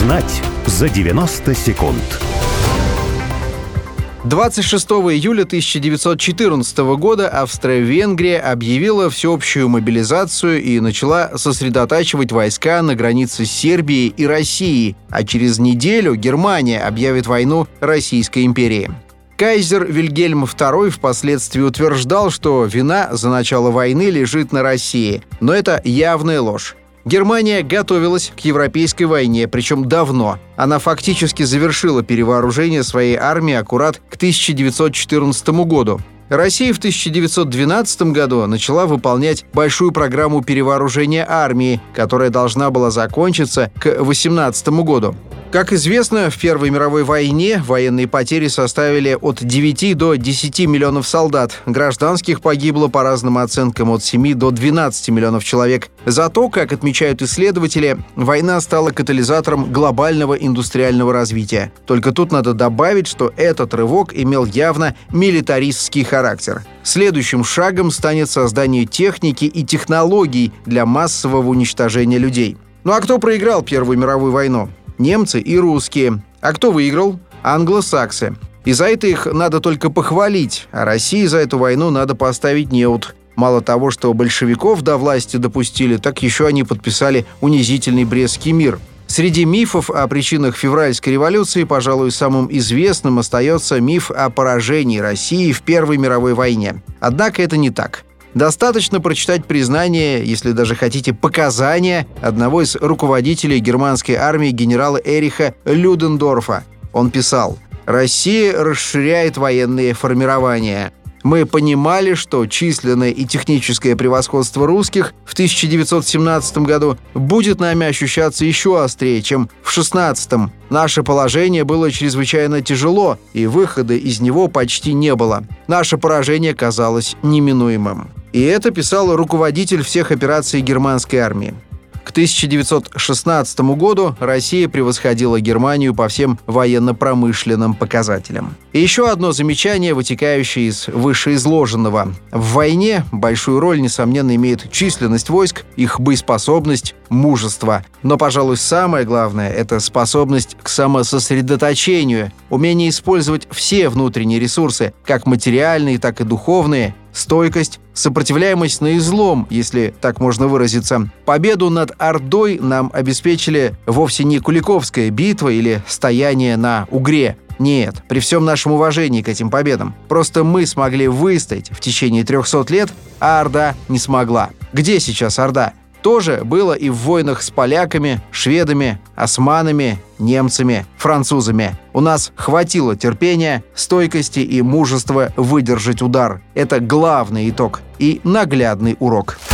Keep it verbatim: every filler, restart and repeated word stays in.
Знать за девяносто секунд. двадцать шестого июля тысяча девятьсот четырнадцатого года Австро-Венгрия объявила всеобщую мобилизацию и начала сосредотачивать войска на границе Сербии и России, а через неделю Германия объявит войну Российской империи. Кайзер Вильгельм второй впоследствии утверждал, что вина за начало войны лежит на России, но это явная ложь. Германия готовилась к Европейской войне, причем давно. Она фактически завершила перевооружение своей армии аккурат к тысяча девятьсот четырнадцатому году. Россия в тысяча девятьсот двенадцатом году начала выполнять большую программу перевооружения армии, которая должна была закончиться к восемнадцатому году. Как известно, в Первой мировой войне военные потери составили от девяти до десяти миллионов солдат. Гражданских погибло, по разным оценкам, от семи до двенадцати миллионов человек. Зато, как отмечают исследователи, война стала катализатором глобального индустриального развития. Только тут надо добавить, что этот рывок имел явно милитаристский характер. Следующим шагом станет создание техники и технологий для массового уничтожения людей. Ну а кто проиграл Первую мировую войну? Немцы и русские. А кто выиграл? Англосаксы. И за это их надо только похвалить, а России за эту войну надо поставить неуд. Мало того, что большевиков до власти допустили, так еще они подписали унизительный Брестский мир. Среди мифов о причинах февральской революции, пожалуй, самым известным остается миф о поражении России в Первой мировой войне. Однако это не так. Достаточно прочитать признание, если даже хотите, показания одного из руководителей германской армии генерала Эриха Людендорфа. Он писал: «Россия расширяет военные формирования. Мы понимали, что численное и техническое превосходство русских в тысяча девятьсот семнадцатом году будет нами ощущаться еще острее, чем в шестнадцатом. Наше положение было чрезвычайно тяжело, и выхода из него почти не было. Наше поражение казалось неминуемым». И это писал руководитель всех операций германской армии. К тысяча девятьсот шестнадцатому году Россия превосходила Германию по всем военно-промышленным показателям. И еще одно замечание, вытекающее из вышеизложенного. В войне большую роль, несомненно, имеет численность войск, их боеспособность, мужество. Но, пожалуй, самое главное – это способность к самососредоточению, умение использовать все внутренние ресурсы, как материальные, так и духовные, стойкость, сопротивляемость на излом, если так можно выразиться. Победу над Ордой нам обеспечили вовсе не Куликовская битва или стояние на Угре. Нет, при всем нашем уважении к этим победам. Просто мы смогли выстоять в течение трехсот лет, а Орда не смогла. Где сейчас Орда? Тоже было и в войнах с поляками, шведами, османами, немцами, французами. У нас хватило терпения, стойкости и мужества выдержать удар. Это главный итог и наглядный урок.